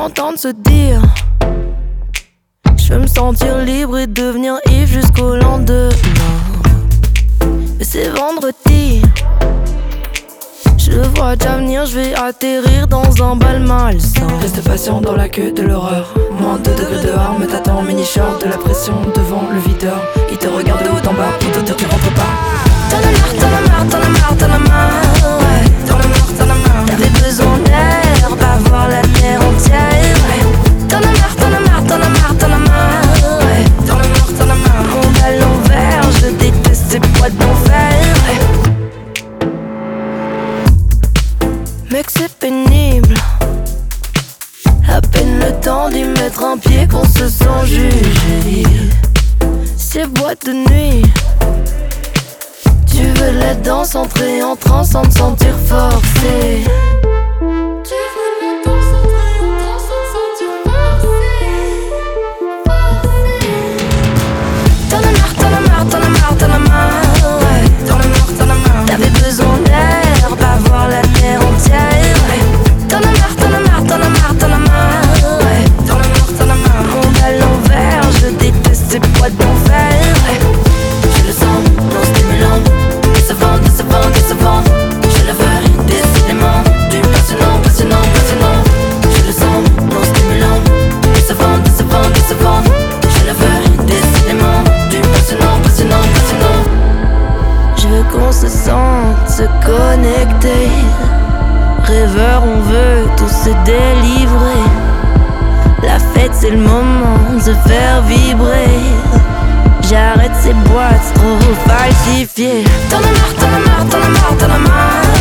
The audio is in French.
l'entendre se dire. Je veux me sentir libre et devenir ivre jusqu'au lendemain. Mais c'est vendredi. Je vois déjà venir, je vais atterrir dans un bal malsain. Reste patient dans la queue de l'horreur. Moins 2 degrés dehors, mais t'attends en mini-short. De la pression devant le videur. Il te regarde de haut en bas, il te dire tu rentres pas. T'en as marre, t'en as marre, t'en as marre, t'en as marre, ouais. T'en as marre, t'en as marre. T'avais besoin d'air, pas voir la terre entière, ouais. T'en as marre, t'en as marre, t'en as marre, t'en as marre, ouais. T'en as marre, t'en as marre. Mon bal l'envers, je déteste ces boîtes d'enfer, ouais. Mec c'est pénible. À peine le temps d'y mettre un pied qu'on se sent jugé. Ces boîtes de nuit. Tu veux la danse, entrer en transe sans te sentir forcé. Tu veux la danse, entrer en transe sans te sentir forcé. T'en as marre, t'en as marre, t'en as marre, t'en as marre, ouais. T'en as marre, t'en as marre. T'avais besoin d'air, pas voir la terre entière, ouais. T'en as marre, t'en as marre, t'en as marre, t'en as marre, ouais. T'en as marre, t'en as marre. Mon bal l'envers, je déteste ces boîtes d'enfer, ouais. Je le sens, non stimulant. Décevant, décevant, décevant. Je le veux, décidément. Du passionnant, passionnant, passionnant. Je le sens, non stimulant. Décevant, décevant, décevant. Je le veux, décidément. Du passionnant, passionnant, passionnant. Je veux qu'on se sente, se connecter. Rêveur, on veut tous se délivrer. La fête c'est le moment de se faire vibrer. J'arrête ces boîtes trop falsifiées. T'en as marre, t'en as marre, t'en as marre, t'en as marre.